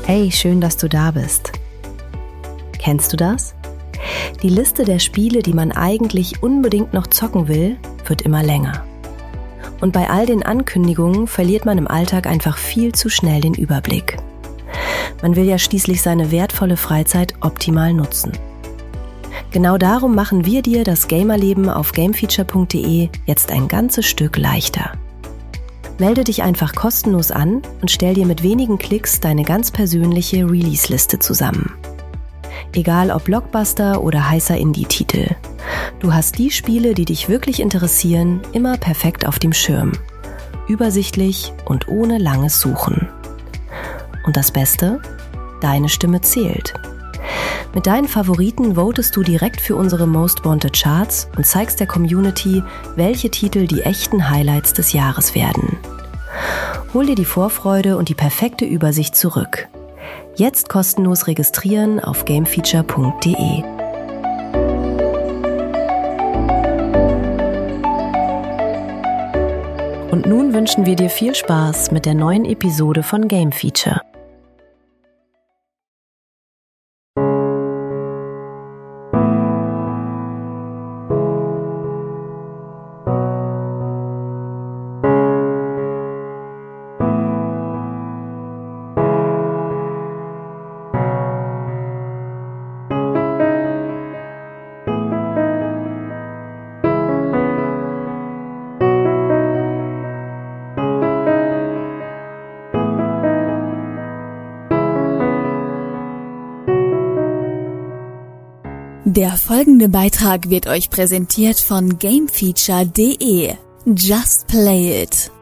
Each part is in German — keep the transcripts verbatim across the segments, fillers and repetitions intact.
Hey, schön, dass du da bist. Kennst du das? Die Liste der Spiele, die man eigentlich unbedingt noch zocken will, wird immer länger. Und bei all den Ankündigungen verliert man im Alltag einfach viel zu schnell den Überblick. Man will ja schließlich seine wertvolle Freizeit optimal nutzen. Genau darum machen wir dir das Gamerleben auf gamefeature punkt de jetzt ein ganzes Stück leichter. Melde dich einfach kostenlos an und stell dir mit wenigen Klicks deine ganz persönliche Release-Liste zusammen. Egal ob Blockbuster oder heißer Indie-Titel. Du hast die Spiele, die dich wirklich interessieren, immer perfekt auf dem Schirm. Übersichtlich und ohne langes Suchen. Und das Beste? Deine Stimme zählt. Mit deinen Favoriten votest du direkt für unsere Most Wanted Charts und zeigst der Community, welche Titel die echten Highlights des Jahres werden. Hol dir die Vorfreude und die perfekte Übersicht zurück. Jetzt kostenlos registrieren auf gamefeature punkt de. Und nun wünschen wir dir viel Spaß mit der neuen Episode von Game Feature. Der folgende Beitrag wird euch präsentiert von gamefeature punkt de. Just play it!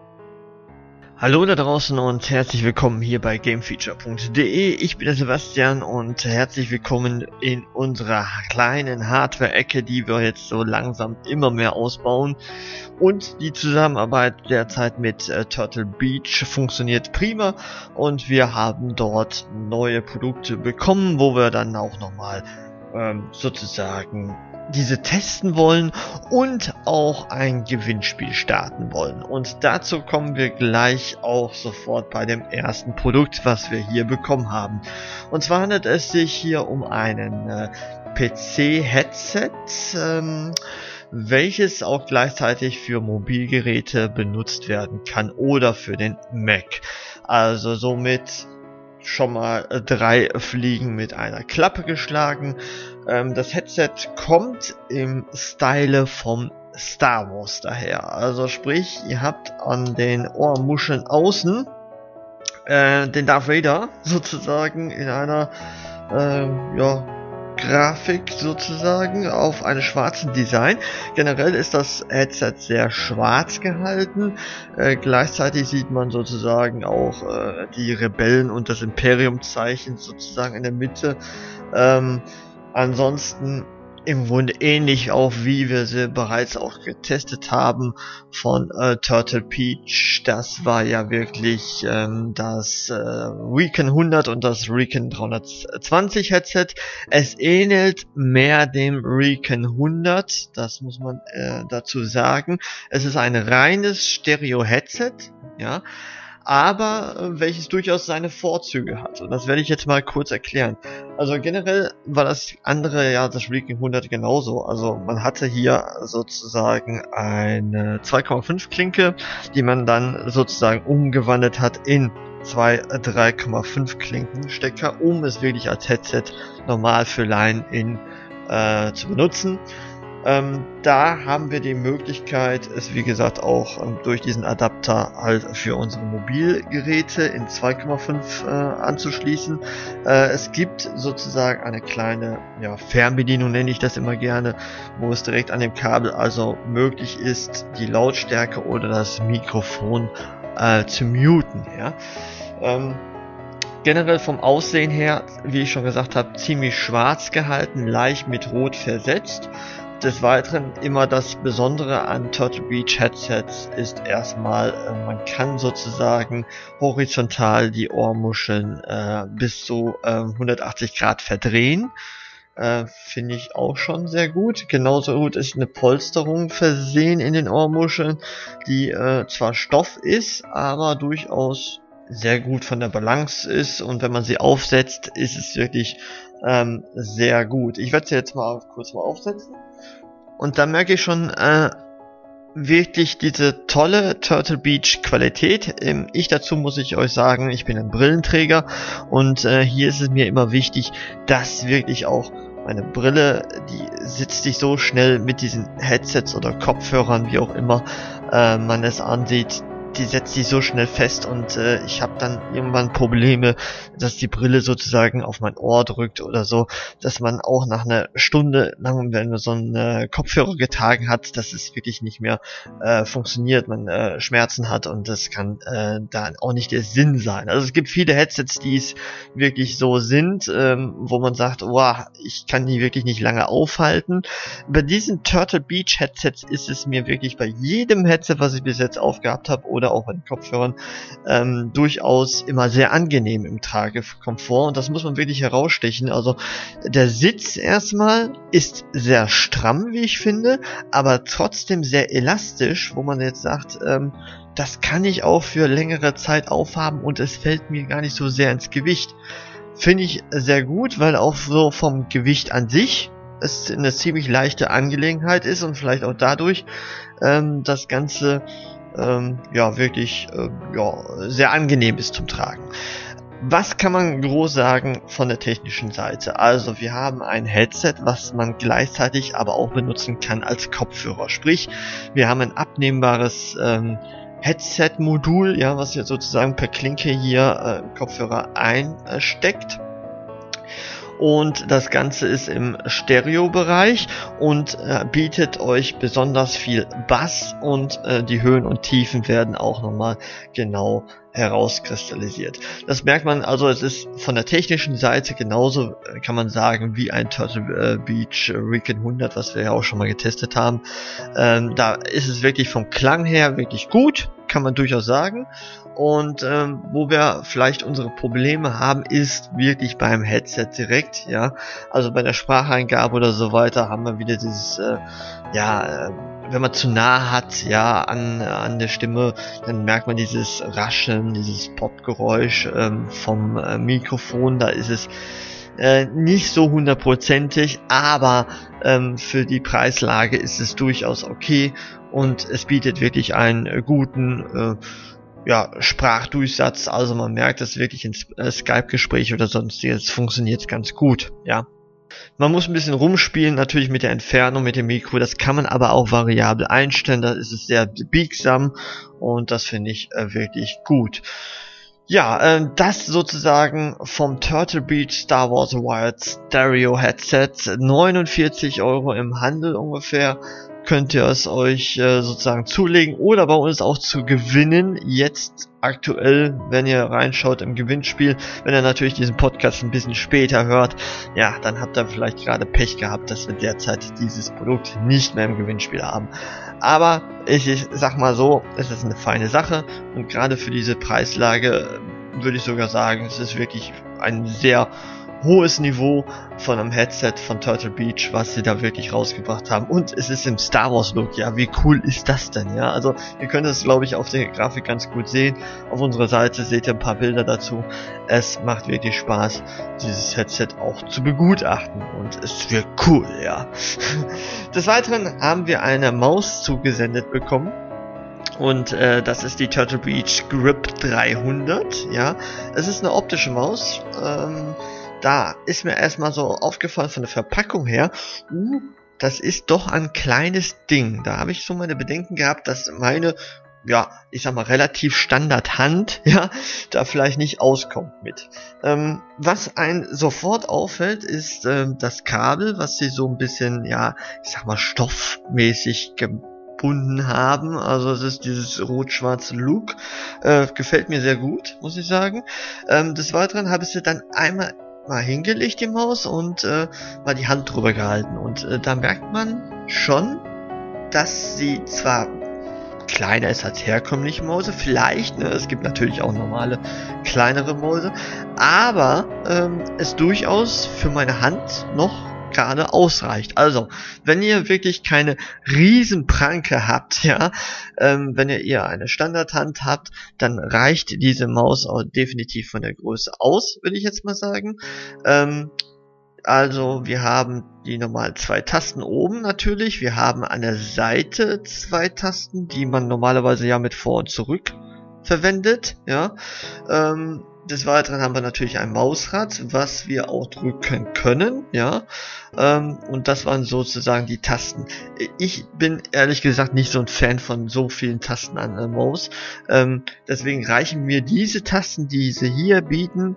Hallo da draußen und herzlich willkommen hier bei gamefeature punkt de. Ich bin der Sebastian und herzlich willkommen in unserer kleinen Hardware-Ecke, die wir jetzt so langsam immer mehr ausbauen. Und die Zusammenarbeit derzeit mit äh, Turtle Beach funktioniert prima und wir haben dort neue Produkte bekommen, wo wir dann auch nochmal ähm, sozusagen diese testen wollen und auch ein Gewinnspiel starten wollen. Und dazu kommen wir gleich auch sofort bei dem ersten Produkt, was wir hier bekommen haben. Und zwar handelt es sich hier um einen äh, P C-Headset, ähm, welches auch gleichzeitig für Mobilgeräte benutzt werden kann oder für den Mac. Also somit schon mal drei Fliegen mit einer Klappe geschlagen. Ähm, das Headset kommt im Style vom Star Wars daher. Also sprich, ihr habt an den Ohrmuscheln außen äh, den Darth Vader sozusagen in einer äh, ja, Grafik sozusagen auf einem schwarzen Design. Generell ist das Headset sehr schwarz gehalten. Äh, gleichzeitig sieht man sozusagen auch äh, die Rebellen und das Imperium-Zeichen sozusagen in der Mitte. Ähm, ansonsten im Grunde ähnlich auch wie wir sie bereits auch getestet haben von äh, Turtle Beach. Das war ja wirklich ähm, das äh, Recon hundert und das Recon dreihundertzwanzig Headset. Es ähnelt mehr dem Recon hundert, das muss man äh, dazu sagen. Es ist ein reines Stereo-Headset, ja, aber äh, welches durchaus seine Vorzüge hat. Und das werde ich jetzt mal kurz erklären. Also generell war das andere, ja, das Recon hundert genauso. Also man hatte hier sozusagen eine zwei Komma fünf Klinke, die man dann sozusagen umgewandelt hat in zwei drei Komma fünf Klinkenstecker, um es wirklich als Headset normal für Line-In äh, zu benutzen. Ähm, da haben wir die Möglichkeit, es wie gesagt auch ähm, durch diesen Adapter halt für unsere Mobilgeräte in zwei Komma fünf äh, anzuschließen. Äh, es gibt sozusagen eine kleine ja, Fernbedienung, nenne ich das immer gerne, wo es direkt an dem Kabel also möglich ist, die Lautstärke oder das Mikrofon äh, zu muten. Ja? Ähm, Generell vom Aussehen her, wie ich schon gesagt habe, ziemlich schwarz gehalten, leicht mit Rot versetzt. Des Weiteren immer das Besondere an Turtle Beach Headsets ist erstmal, äh, man kann sozusagen horizontal die Ohrmuscheln äh, bis zu äh, hundertachtzig Grad verdrehen. Äh, finde ich auch schon sehr gut. Genauso gut ist eine Polsterung versehen in den Ohrmuscheln, die äh, zwar Stoff ist, aber durchaus sehr gut von der Balance ist, und wenn man sie aufsetzt, ist es wirklich ähm, sehr gut. Ich werde sie jetzt mal kurz mal aufsetzen, und da merke ich schon äh, wirklich diese tolle Turtle Beach Qualität. Ähm, ich dazu muss ich euch sagen, ich bin ein Brillenträger, und äh, hier ist es mir immer wichtig, dass wirklich auch meine Brille, die sitzt nicht so schnell mit diesen Headsets oder Kopfhörern, wie auch immer äh, man es ansieht, die setzt sich so schnell fest, und äh, ich habe dann irgendwann Probleme, dass die Brille sozusagen auf mein Ohr drückt oder so, dass man auch nach einer Stunde lang, wenn man so einen äh, Kopfhörer getragen hat, dass es wirklich nicht mehr äh, funktioniert, man äh, Schmerzen hat, und das kann äh, dann auch nicht der Sinn sein. Also es gibt viele Headsets, die es wirklich so sind, ähm, wo man sagt, wow, ich kann die wirklich nicht lange aufhalten. Bei diesen Turtle Beach Headsets ist es mir wirklich bei jedem Headset, was ich bis jetzt aufgehabt habe, oder auch bei den Kopfhörern, ähm, durchaus immer sehr angenehm im Tragekomfort, und das muss man wirklich herausstechen. Also der Sitz erstmal ist sehr stramm, wie ich finde, aber trotzdem sehr elastisch, wo man jetzt sagt, ähm, das kann ich auch für längere Zeit aufhaben, und es fällt mir gar nicht so sehr ins Gewicht. Finde ich sehr gut, weil auch so vom Gewicht an sich es eine ziemlich leichte Angelegenheit ist, und vielleicht auch dadurch ähm, das Ganze ähm, ja wirklich äh, ja, sehr angenehm ist zum Tragen. Was kann man groß sagen von der technischen Seite? Also wir haben ein Headset, was man gleichzeitig aber auch benutzen kann als Kopfhörer. Sprich, wir haben ein abnehmbares ähm, Headset-Modul, ja, was ihr sozusagen per Klinke hier äh, im Kopfhörer einsteckt. Und das Ganze ist im Stereo-Bereich und äh, bietet euch besonders viel Bass, und äh, die Höhen und Tiefen werden auch nochmal genau herauskristallisiert. Das merkt man, also es ist von der technischen Seite genauso, kann man sagen, wie ein Turtle äh, Beach Recon hundert, was wir ja auch schon mal getestet haben. Ähm, da ist es wirklich vom Klang her wirklich gut, kann man durchaus sagen. Und ähm, wo wir vielleicht unsere Probleme haben, ist wirklich beim Headset direkt, ja. Also bei der Spracheingabe oder so weiter haben wir wieder dieses, äh, ja, äh, wenn man zu nah hat, ja, an an der Stimme, dann merkt man dieses Rascheln, dieses Popgeräusch ähm, vom äh, Mikrofon. Da ist es äh, nicht so hundertprozentig, aber ähm, für die Preislage ist es durchaus okay, und es bietet wirklich einen äh, guten äh, ja, Sprachdurchsatz. Also man merkt es wirklich in äh, Skype-Gespräch oder sonstiges, funktioniert ganz gut, ja. Man muss ein bisschen rumspielen, natürlich mit der Entfernung, mit dem Mikro, das kann man aber auch variabel einstellen, da ist es sehr biegsam, und das finde ich äh, wirklich gut. Ja, äh, das sozusagen vom Turtle Beach Star Wars Wired Stereo Headset, neunundvierzig Euro im Handel ungefähr. Könnt ihr es euch äh, sozusagen zulegen oder bei uns auch zu gewinnen, jetzt aktuell, wenn ihr reinschaut im Gewinnspiel. Wenn ihr natürlich diesen Podcast ein bisschen später hört, ja, dann habt ihr vielleicht gerade Pech gehabt, dass wir derzeit dieses Produkt nicht mehr im Gewinnspiel haben. Aber ich, ich sag mal so, es ist eine feine Sache, und gerade für diese Preislage würde ich sogar sagen, es ist wirklich ein sehr hohes Niveau von einem Headset von Turtle Beach, was sie da wirklich rausgebracht haben. Und es ist im Star Wars Look. Ja, wie cool ist das denn? Ja, also ihr könnt es, glaube ich, auf der Grafik ganz gut sehen. Auf unserer Seite seht ihr ein paar Bilder dazu. Es macht wirklich Spaß, dieses Headset auch zu begutachten, und es wird cool, ja. Des Weiteren haben wir eine Maus zugesendet bekommen. Und äh, das ist die Turtle Beach Grip dreihundert, ja. Es ist eine optische Maus. Ähm, da ist mir erstmal so aufgefallen von der Verpackung her, uh, das ist doch ein kleines Ding. Da habe ich so meine Bedenken gehabt, dass meine, ja, ich sag mal, relativ Standardhand, ja, da vielleicht nicht auskommt mit. Ähm, was einem sofort auffällt, ist ähm, das Kabel, was sie so ein bisschen, ja, ich sag mal, stoffmäßig gebunden haben. Also es ist dieses rot-schwarze Look. Äh, gefällt mir sehr gut, muss ich sagen. Ähm, des Weiteren habe ich sie dann einmal mal hingelegt im Haus und äh, mal die Hand drüber gehalten. Und äh, da merkt man schon, dass sie zwar kleiner ist als herkömmliche Mäuse, vielleicht, ne, es gibt natürlich auch normale, kleinere Mäuse, aber ähm, es durchaus für meine Hand noch gerade ausreicht. Also, wenn ihr wirklich keine Riesenpranke habt, ja, ähm, wenn ihr eher eine Standardhand habt, dann reicht diese Maus auch definitiv von der Größe aus, würde ich jetzt mal sagen. Ähm, Also, wir haben die normalen zwei Tasten oben natürlich. Wir haben an der Seite zwei Tasten, die man normalerweise ja mit vor und zurück verwendet, ja. Ähm, des Weiteren haben wir natürlich ein Mausrad, was wir auch drücken können, ja. Ähm, und das waren sozusagen die Tasten. Ich bin ehrlich gesagt nicht so ein Fan von so vielen Tasten an der Maus. Ähm, deswegen reichen mir diese Tasten, die sie hier bieten,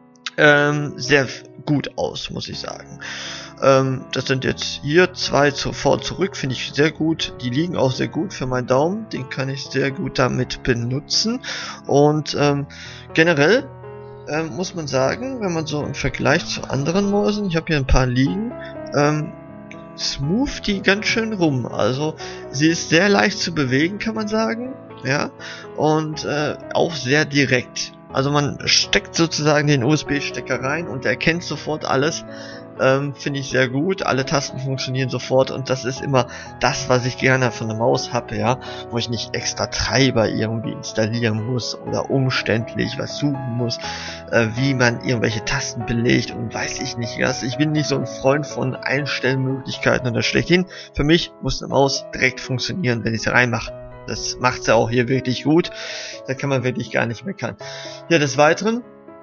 ähm, sehr gut aus, muss ich sagen. Ähm, das sind jetzt hier zwei zu, vor und zurück, finde ich sehr gut. Die liegen auch sehr gut für meinen Daumen, den kann ich sehr gut damit benutzen. Und ähm, generell ähm, muss man sagen, wenn man so im Vergleich zu anderen Mäusen, ich habe hier ein paar liegen, ähm, smooth die ganz schön rum. Also sie ist sehr leicht zu bewegen, kann man sagen, ja, und äh, auch sehr direkt. Also man steckt sozusagen den U S B-Stecker rein und erkennt sofort alles. Ähm, finde ich sehr gut. Alle Tasten funktionieren sofort und das ist immer das, was ich gerne von der Maus habe, ja, wo ich nicht extra Treiber irgendwie installieren muss oder umständlich was suchen muss, äh, wie man irgendwelche Tasten belegt und weiß ich nicht was. Ich bin nicht so ein Freund von Einstellmöglichkeiten und das schlechthin. Für mich muss eine Maus direkt funktionieren, wenn ich sie reinmache. Das macht sie auch hier wirklich gut. Da kann man wirklich gar nicht meckern. Ja, des Weiteren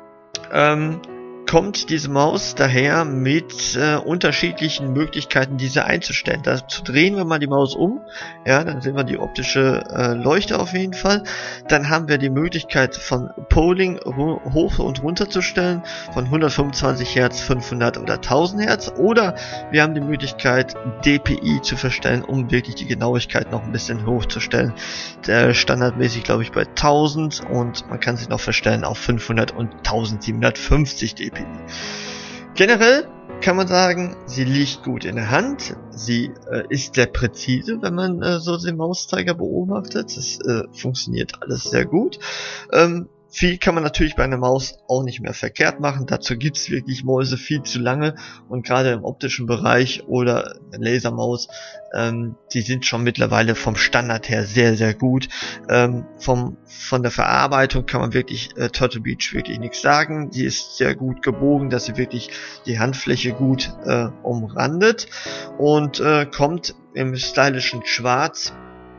ähm, kommt diese Maus daher mit äh, unterschiedlichen Möglichkeiten, diese einzustellen. Dazu drehen wir mal die Maus um. Ja, dann sehen wir die optische äh, Leuchte auf jeden Fall. Dann haben wir die Möglichkeit von Polling hoch und runter zu stellen, von hundertfünfundzwanzig Hertz, fünfhundert oder tausend Hertz. Oder wir haben die Möglichkeit, D P I zu verstellen, um wirklich die Genauigkeit noch ein bisschen hochzustellen. Der standardmäßig, glaube ich, bei tausend und man kann sie noch verstellen auf fünfhundert und tausendsiebenhundertfünfzig D P I. Generell kann man sagen, sie liegt gut in der Hand, sie äh, ist sehr präzise, wenn man äh, so den Mauszeiger beobachtet, das äh, funktioniert alles sehr gut. Ähm, viel kann man natürlich bei einer Maus auch nicht mehr verkehrt machen, dazu gibt es wirklich Mäuse viel zu lange und gerade im optischen Bereich oder eine Lasermaus, ähm, die sind schon mittlerweile vom Standard her sehr, sehr gut. Ähm, vom, von der Verarbeitung kann man wirklich äh, Turtle Beach wirklich nichts sagen. Die ist sehr gut gebogen, dass sie wirklich die Handfläche gut äh, umrandet und äh, kommt im stylischen Schwarz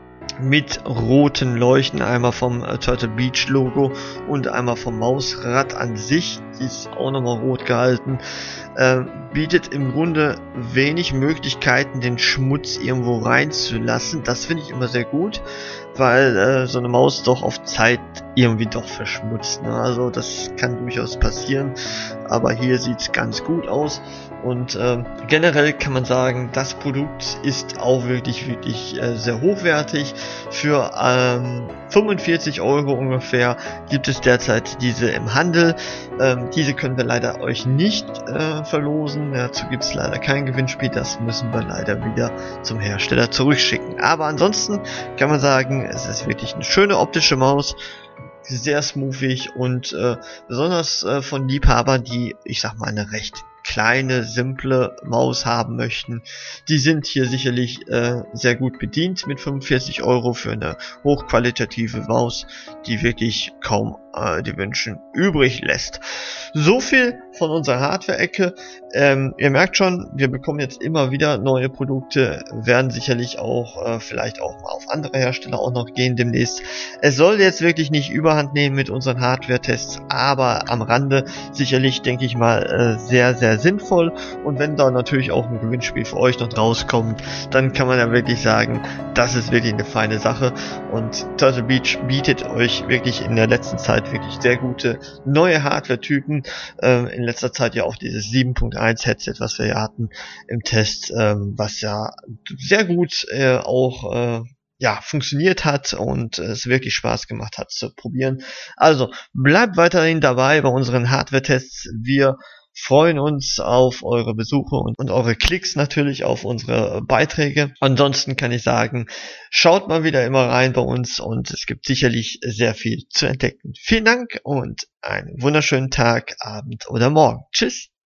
mit roten Leuchten, einmal vom äh, Turtle Beach Logo und einmal vom Mausrad an sich, die ist auch nochmal rot gehalten, äh, bietet im Grunde wenig Möglichkeiten, den Schmutz irgendwo reinzulassen. Das finde ich immer sehr gut, weil äh, so eine Maus doch auf Zeit irgendwie doch verschmutzt, ne? Also das kann durchaus passieren, aber hier sieht es ganz gut aus. Und äh, generell kann man sagen, das Produkt ist auch wirklich, wirklich äh, sehr hochwertig. Für ähm, fünfundvierzig Euro ungefähr gibt es derzeit diese im Handel. Ähm, diese können wir leider euch nicht äh, verlosen. Dazu gibt es leider kein Gewinnspiel. Das müssen wir leider wieder zum Hersteller zurückschicken. Aber ansonsten kann man sagen, es ist wirklich eine schöne optische Maus. Sehr smoothig und äh, besonders äh, von Liebhabern, die, ich sag mal, eine recht kleine, simple Maus haben möchten, die sind hier sicherlich äh, sehr gut bedient mit fünfundvierzig Euro für eine hochqualitative Maus, die wirklich kaum äh, die Wünschen übrig lässt. So viel von unserer Hardware-Ecke. Ähm, ihr merkt schon, wir bekommen jetzt immer wieder neue Produkte, werden sicherlich auch äh, vielleicht auch mal auf andere Hersteller auch noch gehen demnächst. Es soll jetzt wirklich nicht überhand nehmen mit unseren Hardware-Tests, aber am Rande sicherlich, denke ich mal, äh, sehr, sehr sinnvoll. Und wenn da natürlich auch ein Gewinnspiel für euch noch rauskommt, dann kann man ja wirklich sagen, das ist wirklich eine feine Sache. Und Turtle Beach bietet euch wirklich in der letzten Zeit wirklich sehr gute neue Hardware-Typen. Ähm, in letzter Zeit ja auch dieses sieben Punkt eins Headset, was wir ja hatten im Test, ähm, was ja sehr gut äh, auch äh, ja funktioniert hat und es wirklich Spaß gemacht hat zu probieren. Also bleibt weiterhin dabei bei unseren Hardware-Tests. Wir freuen uns auf eure Besuche und, und eure Klicks natürlich auf unsere Beiträge. Ansonsten kann ich sagen, schaut mal wieder immer rein bei uns und es gibt sicherlich sehr viel zu entdecken. Vielen Dank und einen wunderschönen Tag, Abend oder Morgen. Tschüss!